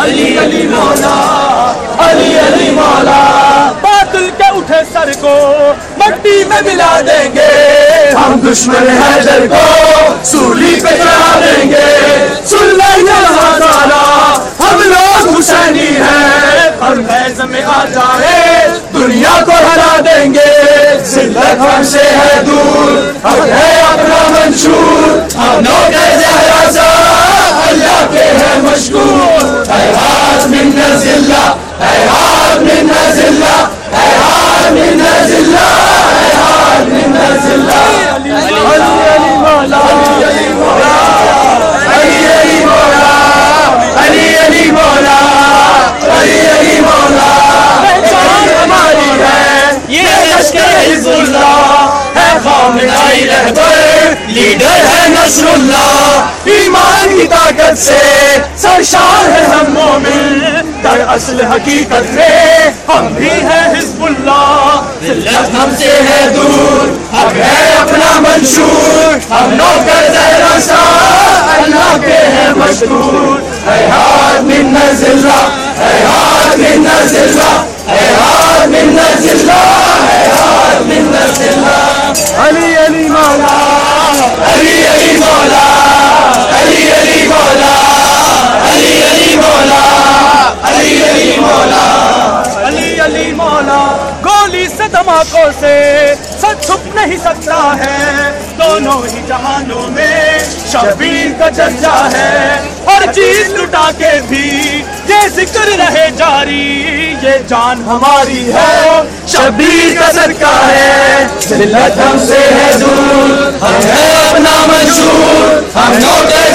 علی علی مولا علی علی مولا. باطل کے اٹھے سر کو مٹی میں ملا دیں گے, ہم دشمن حیدر کو سولی پہ چڑھا دیں گے. سن لیں گے ہزارہ ہم لوگ حسینی ہیں, ہر فیض میں آ جائے دنیا کو ہرا دیں گے. ذلت ہم سے ہے دور, ہم ہے اپنا منشور, ہم لوگ زہرا سا اللہ کے ہیں مشکور. ہیہات من ذلہ ہیہات من ذلہ ہیہات من ذلہ ہیہات من ذلہ. علی علی مولا علی مولا علی علی مولا علی علی مولا علی علی مولا. پہچان ہماری ہے یہ لشکر حزب اللہ ہے, خامنائی رہبر لیڈر ہے نصر اللہ. ایمان کی طاقت سے سرشار ہے ہم مومن, در اصل حقیقت میں ہم بھی ہیں حزب اللہ. ذلت ہم سے ہے دور, اب ہے اپنا منشور, ہم نوکر زہرا سا اللہ کے ہیں مشکور. ہیہات من ذلہ ہیہات من ذلہ ہیہات من ذلہ ہیہات من ذلہ. علی علی مولا علی علی مولا علی علی مولا علی علی مولا علی علی مولا علی علی مولا. گولی سے دھماکوں سے سچ چھپ نہیں سکتا ہے, دونوں ہی جہانوں میں شبیر کا چرچا ہے. ہر چیز لٹا کے بھی یہ ذکر رہے جاری, یہ جان ہماری ہے شبیر کا صدقہ ہے. ذلت ہم سے ہے دور, ہم ہے اپنا منشور, ہم نوکر